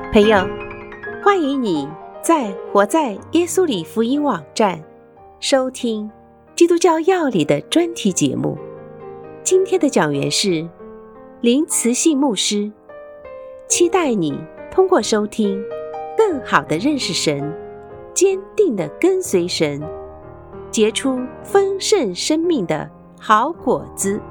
朋友，欢迎你在活在耶稣里福音网站收听基督教要理的专题节目。今天的讲员是林慈信牧师，期待你通过收听更好地认识神，坚定地跟随神，结出丰盛生命的好果子。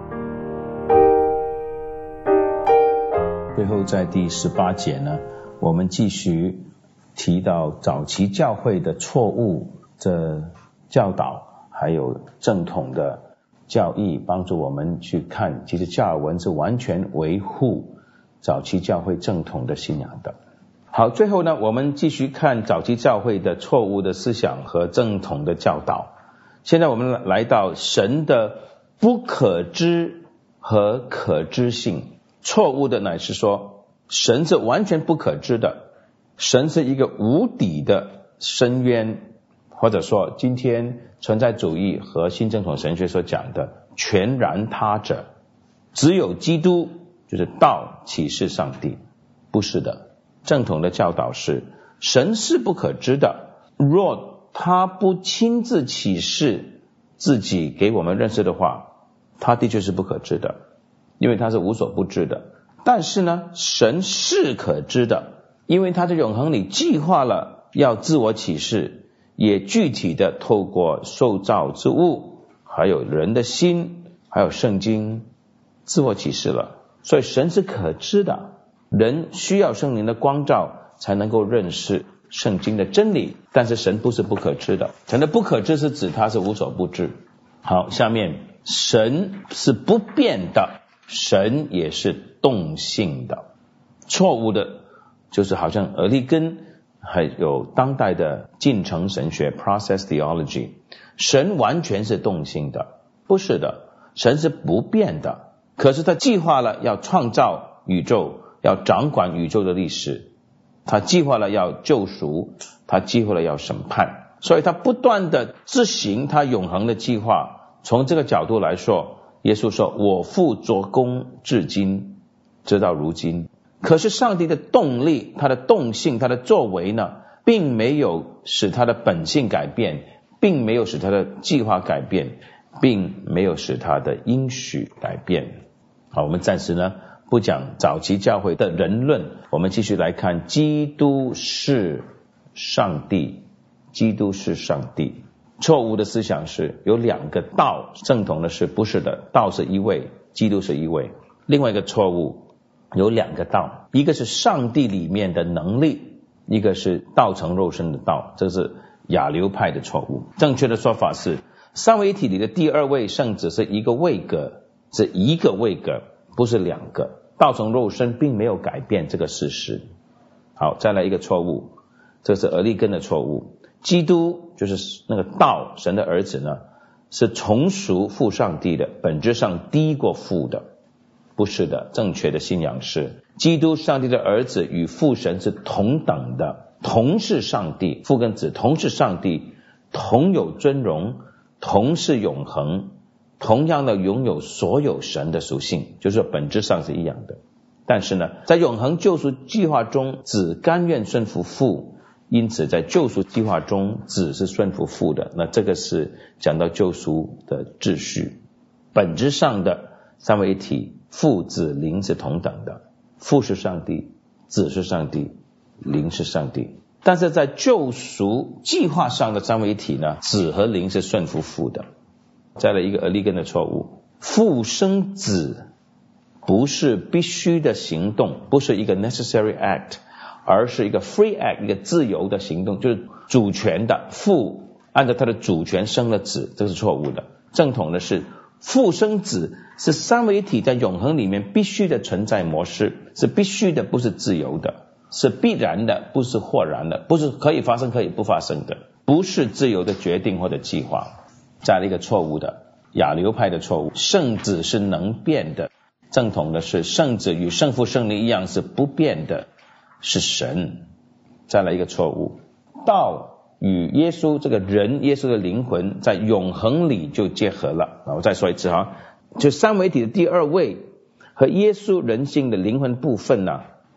最后在第18节呢，我们继续提到早期教会的错误这教导，还有正统的教义，帮助我们去看其实加尔文是完全维护早期教会正统的信仰的。好，最后呢，我们继续看早期教会的错误的思想和正统的教导。现在我们来到神的不可知和可知性。错误的乃是说神是完全不可知的，神是一个无底的深渊，或者说今天存在主义和新正统神学所讲的全然他者，只有基督就是道启示上帝。不是的，正统的教导是神是不可知的，若他不亲自启示自己给我们认识的话，他的确是不可知的，因为他是无所不知的。但是呢，神是可知的，因为他在永恒里计划了要自我启示，也具体的透过受造之物，还有人的心，还有圣经自我启示了。所以神是可知的，人需要圣灵的光照才能够认识圣经的真理，但是神不是不可知的，神的不可知是指他是无所不知。好，下面神是不变的，神也是动性的。错误的就是好像俄利根还有当代的进程神学 process theology， 神完全是动性的。不是的，神是不变的，可是他计划了要创造宇宙，要掌管宇宙的历史，他计划了要救赎，他计划了要审判，所以他不断的执行他永恒的计划。从这个角度来说，耶稣说我父做工至今，直到如今。可是上帝的动力，他的动性，他的作为呢，并没有使他的本性改变，并没有使他的计划改变，并没有使他的应许改变。好，我们暂时呢不讲早期教会的人论，我们继续来看基督是上帝。基督是上帝。错误的思想是有两个道，正统的是不是的，道是一位，基督是一位。另外一个错误，有两个道，一个是上帝里面的能力，一个是道成肉身的道，这是亚流派的错误。正确的说法是三位一体里的第二位圣子是一个位格，是一个位格，不是两个。道成肉身并没有改变这个事实。好，再来一个错误，这是俄利根的错误。基督就是那个道，神的儿子呢，是从属父上帝的，本质上低过父的。不是的，正确的信仰是基督上帝的儿子与父神是同等的，同是上帝，父跟子同是上帝，同有尊荣，同是永恒，同样的拥有所有神的属性，就是说本质上是一样的。但是呢，在永恒救赎计划中，子甘愿顺服父，因此在救赎计划中子是顺服父的。那这个是讲到救赎的秩序。本质上的三位一体，父子灵是同等的，父是上帝，子是上帝，灵是上帝。但是在救赎计划上的三位一体呢，子和灵是顺服父的。再来一个俄利根的错误，父生子不是必须的行动，不是一个 necessary act，而是一个 free act， 一个自由的行动，就是主权的。父按照他的主权生了子，这是错误的。正统的是父生子是三位一体在永恒里面必须的存在模式，是必须的，不是自由的，是必然的，不是或然的，不是可以发生可以不发生的，不是自由的决定或者计划。再来一个错误的亚流派的错误，圣子是能变的。正统的是圣子与圣父圣灵一样是不变的，是神。再来一个错误，道与耶稣这个人，耶稣的灵魂在永恒里就结合了。我再说一次哈，就三位一体的第二位和耶稣人性的灵魂部分呢，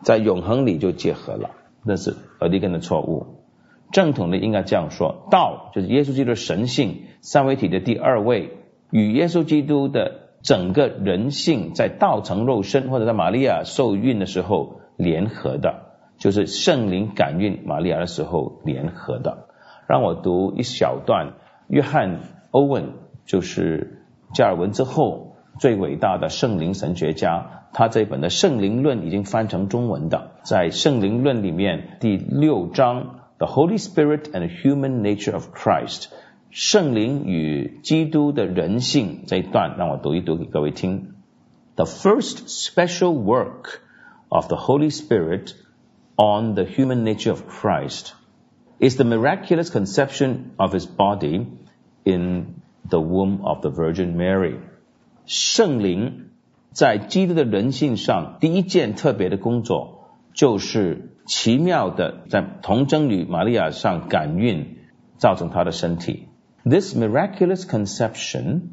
在永恒里就结合了，那是俄狄根的错误。正统的应该这样说，道就是耶稣基督的神性，三位一体的第二位，与耶稣基督的整个人性在道成肉身或者在玛利亚受孕的时候联合的，就是圣灵感孕玛利亚的时候联合的。让我读一小段，约翰欧文就是加尔文之后最伟大的圣灵神学家，他这本的圣灵论已经翻成中文的，在圣灵论里面第6章The Holy Spirit and Human Nature of Christ， 圣灵与基督的人性这一段，让我读一读给各位听。The first special work of the Holy Spirit on the human nature of Christ is the miraculous conception of his body in the womb of the Virgin Mary。 圣灵在基督的人性上第一件特别的工作，就是奇妙的在童贞女玛利亚上感孕，造成她的身体。This miraculous conception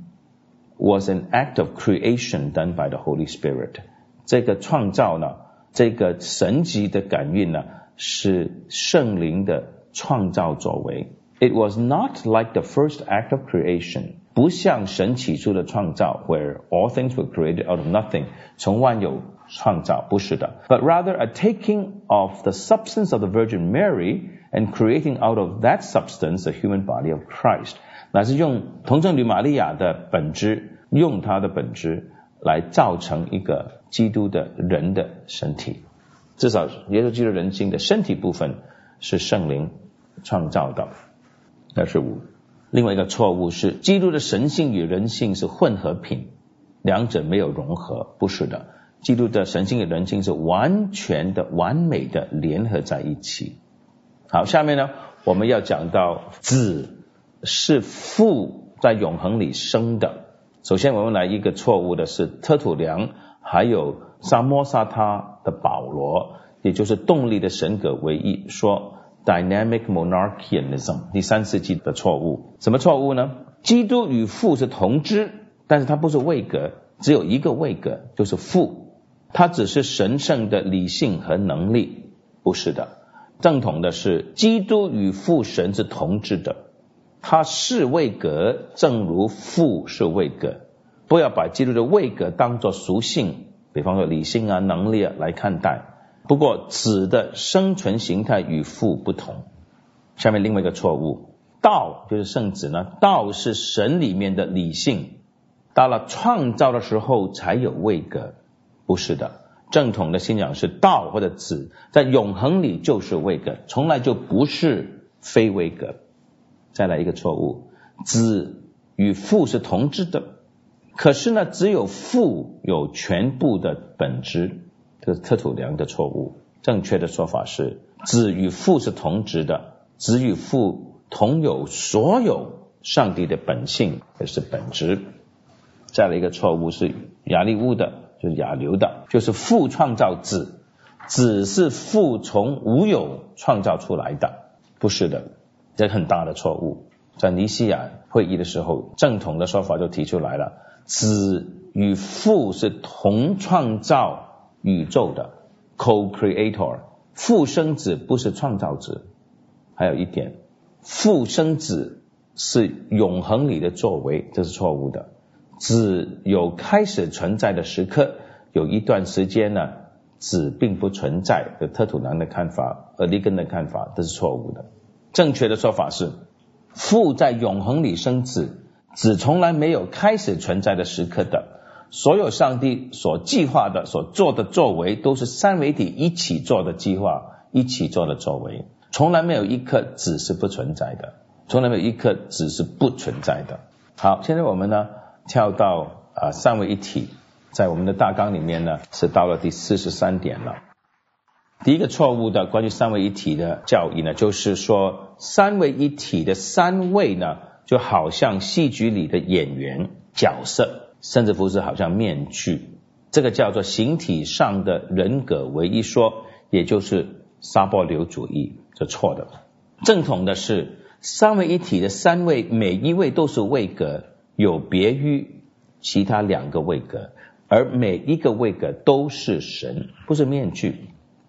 was an act of creation done by the Holy Spirit。 这个创造呢，这个神级的感孕呢，是圣灵的创造作为。 It was not like the first act of creation， 不像神起初的创造 where all things were created out of nothing， 从万有创造，不是的。 But rather a taking of the substance of the Virgin Mary and creating out of that substance the human body of Christ， 乃是用童贞女玛利亚的本质，用她的本质来造成一个基督的人的身体。至少耶稣基督人性的身体部分是圣灵创造的。那是5。另外一个错误是基督的神性与人性是混合品，两者没有融合，不是的。基督的神性与人性是完全的完美的联合在一起。好，下面呢我们要讲到子是父在永恒里生的。首先我们来一个错误的是特土良还有萨摩萨他的保罗，也就是动力的神格为一，说 Dynamic Monarchianism， 第3世纪的错误。什么错误呢？基督与父是同知，但是他不是位格，只有一个位格，就是父，他只是神圣的理性和能力，不是的。正统的是基督与父神是同知的，他是位格，正如父是位格。不要把基督的位格当作属性，比方说理性啊、能力啊来看待。不过子的生存形态与父不同。下面另外一个错误，道就是圣子呢，道是神里面的理性，到了创造的时候才有位格，不是的。正统的信仰是道或者子在永恒里就是位格，从来就不是非位格。再来一个错误，子与父是同质的，可是呢只有父有全部的本质，这是特土良的错误。正确的说法是子与父是同质的，子与父同有所有上帝的本性，也是本质。再来一个错误是亚利乌的，就是亚流的，就是父创造子，子是父从无有创造出来的，不是的，这很大的错误。在尼西亚会议的时候，正统的说法就提出来了，子与父是同创造宇宙的 co-creator， 父生子不是创造子。还有一点，父生子是永恒里的作为，这是错误的。子有开始存在的时刻，有一段时间呢子并不存在，有特土良的看法，俄狄根的看法，这是错误的。正确的说法是父在永恒里生子，子从来没有开始存在的时刻的。所有上帝所计划的所做的作为都是三位一体一起做的计划，一起做的作为，从来没有一刻子是不存在的，从来没有一刻子是不存在的。好，现在我们呢跳到三位一体，在我们的大纲里面呢是到了第43点了。第一个错误的关于三位一体的教义呢，就是说三位一体的三位呢就好像戏剧里的演员角色，甚至不是好像面具，这个叫做形体上的人格唯一说，也就是撒波流主义，这错的。正统的是三位一体的三位每一位都是位格，有别于其他两个位格，而每一个位格都是神，不是面具。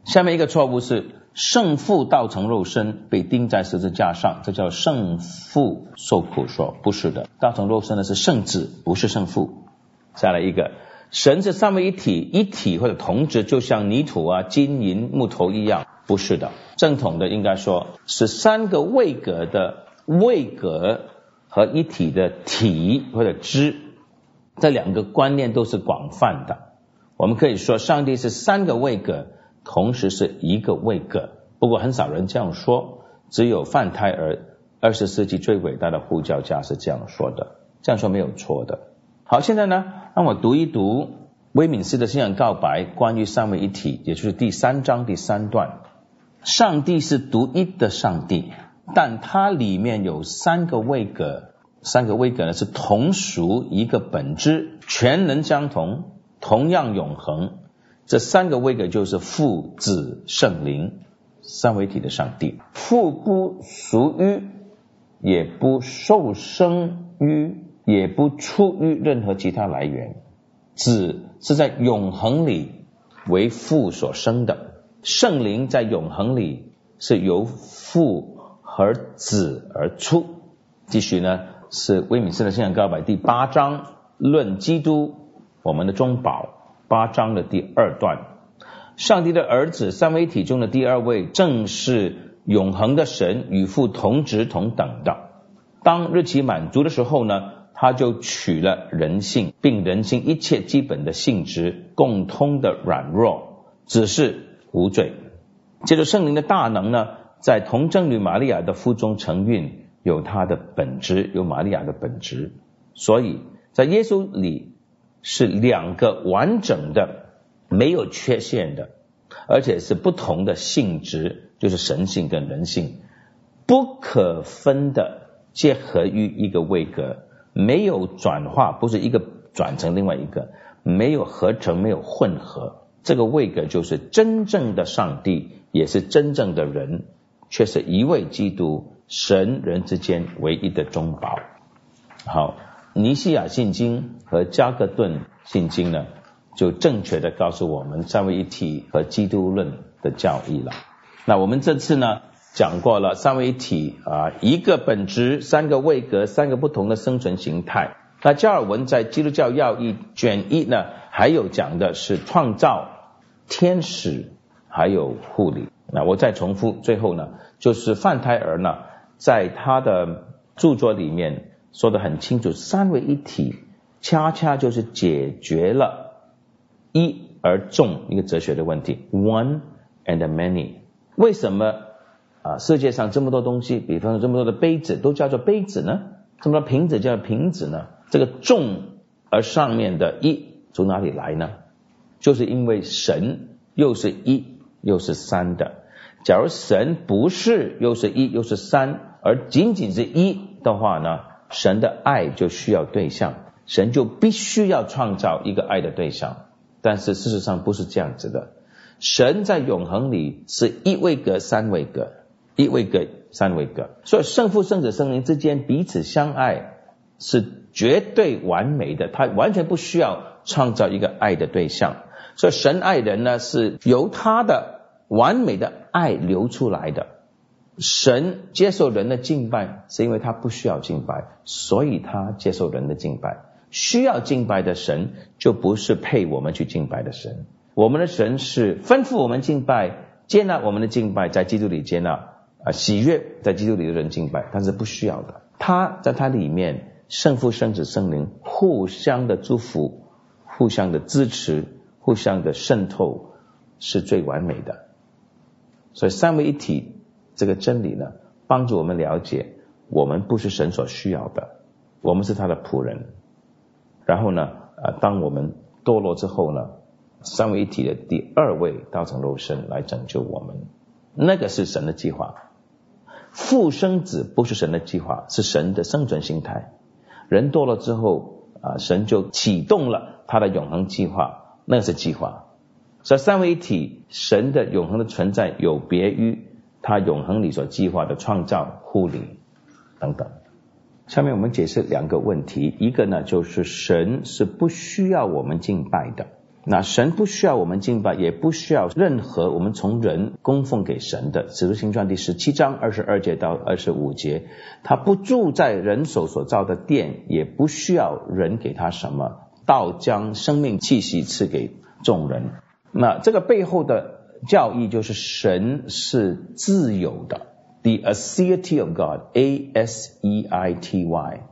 下面一个错误是圣父道成肉身被钉在十字架上，这叫圣父受苦说，不是的，道成肉身的是圣子，不是圣父。再来一个，神是三位一体，一体或者同质，就像泥土啊、金银、木头一样，不是的。正统的应该说是三个位格的位格和一体的体或者质，这两个观念都是广泛的。我们可以说上帝是三个位格，同时是一个位格，不过很少人这样说，只有范泰尔20世纪最伟大的护教家是这样说的，这样说没有错的。好，现在呢，让我读一读威敏斯的信仰告白关于三位一体，也就是第3章第3段。上帝是独一的上帝，但它里面有三个位格，三个位格呢是同属一个本质，全能相同，同样永恒。这三个位格就是父、子、圣灵，三位一体的上帝。父不属于，也不受生于，也不出于任何其他来源。子是在永恒里为父所生的，圣灵在永恒里是由父和子而出。继续呢，是威敏斯的信仰告白第8章论基督我们的中保，8章的第2段。上帝的儿子三位一体中的第二位，正是永恒的神，与父同质同等的。当日期满足的时候呢，他就取了人性，并人性一切基本的性质共通的软弱，只是无罪。接着圣灵的大能呢，在童贞女玛利亚的腹中承运，有他的本质，有玛利亚的本质。所以在耶稣里是两个完整的，没有缺陷的，而且是不同的性质，就是神性跟人性不可分的结合于一个位格，没有转化，不是一个转成另外一个，没有合成，没有混合。这个位格就是真正的上帝，也是真正的人，却是一位基督，神人之间唯一的中保。好，尼西亚信经和加格顿信经呢，就正确的告诉我们三位一体和基督论的教义了。那我们这次呢讲过了三位一体一个本质，三个位格，三个不同的生存形态。那加尔文在基督教要义卷1呢，还有讲的是创造、天使还有护理。那我再重复，最后呢，就是范泰尔呢在他的著作里面说得很清楚，三位一体恰恰就是解决了一而众一个哲学的问题， one and many。 为什么世界上这么多东西，比方说这么多的杯子都叫做杯子呢？这么多瓶子叫做瓶子呢？这个众而上面的一从哪里来呢？就是因为神又是一又是三的。假如神不是又是一又是三，而仅仅是一的话呢，神的爱就需要对象，神就必须要创造一个爱的对象。但是事实上不是这样子的，神在永恒里是一位格三位格，一位格三位格，所以圣父圣子圣灵之间彼此相爱是绝对完美的，他完全不需要创造一个爱的对象。所以神爱人呢，是由他的完美的爱流出来的。神接受人的敬拜是因为他不需要敬拜，所以他接受人的敬拜。需要敬拜的神就不是配我们去敬拜的神，我们的神是吩咐我们敬拜，接纳我们的敬拜，在基督里接纳喜悦在基督里的人敬拜，但是不需要的。他在他里面圣父圣子圣灵互相的祝福，互相的支持，互相的渗透，是最完美的。所以三位一体这个真理呢，帮助我们了解我们不是神所需要的，我们是他的仆人。然后呢当我们堕落之后呢，三位一体的第二位道成肉身来拯救我们，那个是神的计划。父生子不是神的计划，是神的生存形态。人堕落之后神就启动了他的永恒计划，那是计划。所以三位一体，神的永恒的存在有别于他永恒里所计划的创造、护理等等。下面我们解释两个问题，一个呢就是神是不需要我们敬拜的， 那神不需要我们敬拜，也不需要任何我们从人供奉给神的。使徒行传第17章22节到25节，他不住在人手所造的殿，也不需要人给他什么，倒将生命气息赐给众人。那这个背后的教义就是神是自由的， The aseity of God, A-S-E-I-T-Y,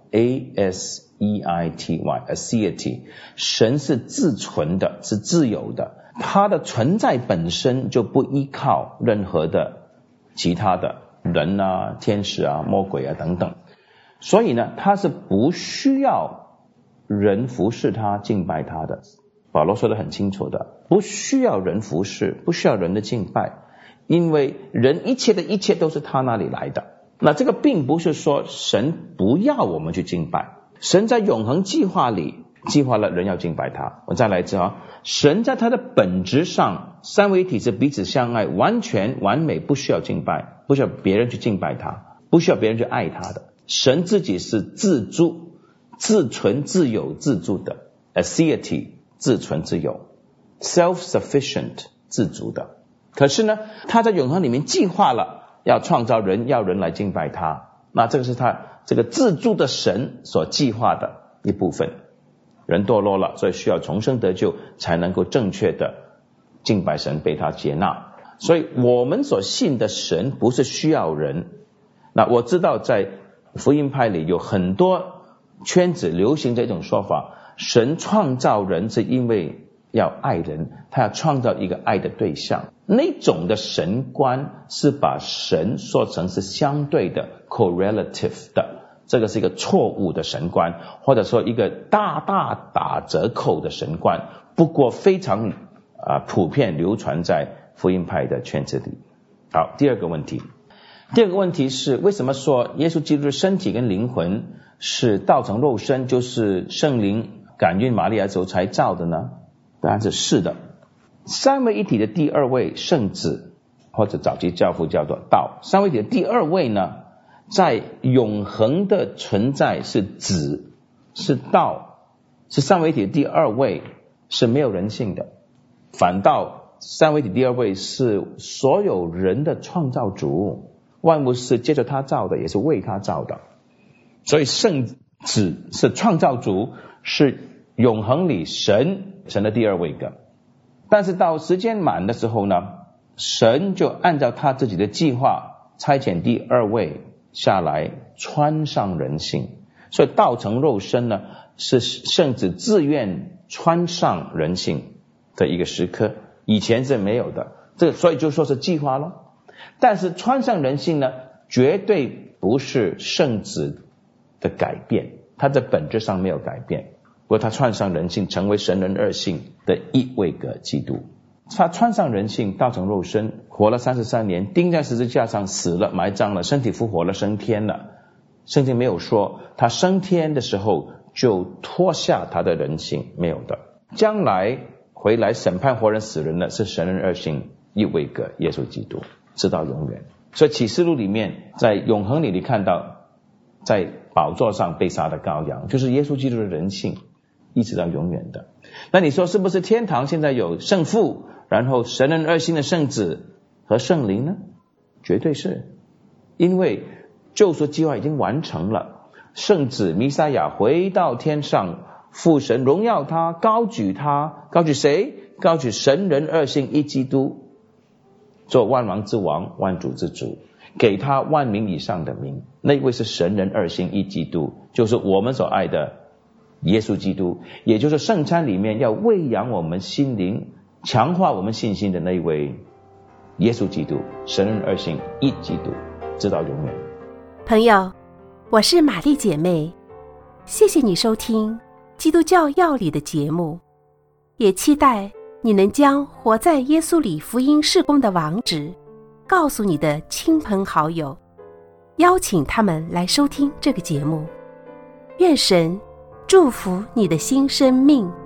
A-S-E-I-T-Y, aseity， 神是自存的，是自由的，他的存在本身就不依靠任何的其他的人啊、天使啊、魔鬼啊等等，所以呢，他是不需要人服侍他、敬拜他的。保罗说得很清楚的，不需要人服侍，不需要人的敬拜，因为人一切的一切都是他那里来的。那这个并不是说神不要我们去敬拜，神在永恒计划里计划了人要敬拜他。我再来一次啊，神在他的本质上，三位一体是彼此相爱，完全完美，不需要敬拜，不需要别人去敬拜他，不需要别人去爱他的。神自己是自助、自存、自有、自助的 aseity， 自存自有， self-sufficient， 自足的。可是呢，他在永恒里面计划了要创造人，要人来敬拜他，那这个是他这个自助的神所计划的一部分。人堕落了，所以需要重生得救，才能够正确的敬拜神，被他接纳。所以我们所信的神不是需要人。那我知道在福音派里有很多圈子流行这种说法，神创造人是因为要爱人，他要创造一个爱的对象。那种的神观是把神说成是相对的 correlative 的，这个是一个错误的神观，或者说一个大大打折扣的神观，不过非常普遍流传在福音派的圈子里。好，第二个问题是，为什么说耶稣基督的身体跟灵魂是道成肉身，就是圣灵感孕玛利亚之后才造的呢？答案是是的。三位一体的第二位圣子，或者早期教父叫做道，三位一体的第二位呢，在永恒的存在是子，是道，是三位一体的第二位，是没有人性的。反倒三位一体第二位是所有人的创造主，万物是接着他造的，也是为他造的。所以圣子是创造主，是永恒里神的第二位格。但是到时间满的时候呢，神就按照他自己的计划差遣第二位下来穿上人性。所以道成肉身呢，是圣子自愿穿上人性的一个时刻，以前是没有的，这个所以就说是计划咯。但是穿上人性呢，绝对不是圣子的改变，他在本质上没有改变，不过他穿上人性，成为神人二性的一位格基督。他穿上人性，道成肉身，活了33年，钉在十字架上，死了，埋葬了，身体复活了，升天了。圣经没有说他升天的时候就脱下他的人性，没有的。将来回来审判活人死人的是神人二性一位格耶稣基督，直到永远。所以启示录里面在永恒里你看到在宝座上被杀的羔羊，就是耶稣基督的人性，一直到永远的。那你说是不是天堂现在有圣父，然后神人二性的圣子和圣灵呢？绝对是，因为救赎计划已经完成了，圣子弥赛亚回到天上，父神荣耀他，高举他，高举谁？高举神人二性一基督，做万王之王，万主之主，给他万名以上的名。那位是神人二性一基督，就是我们所爱的耶稣基督，也就是圣餐里面要喂养我们心灵，强化我们信心的那一位耶稣基督，神人二性一基督，直到永远。 朋友，我是玛丽姐妹，谢谢你收听基督教要理的节目，也期待你能将活在耶稣里福音事工的网址告诉你的亲朋好友，邀请他们来收听这个节目。愿神祝福你的新生命。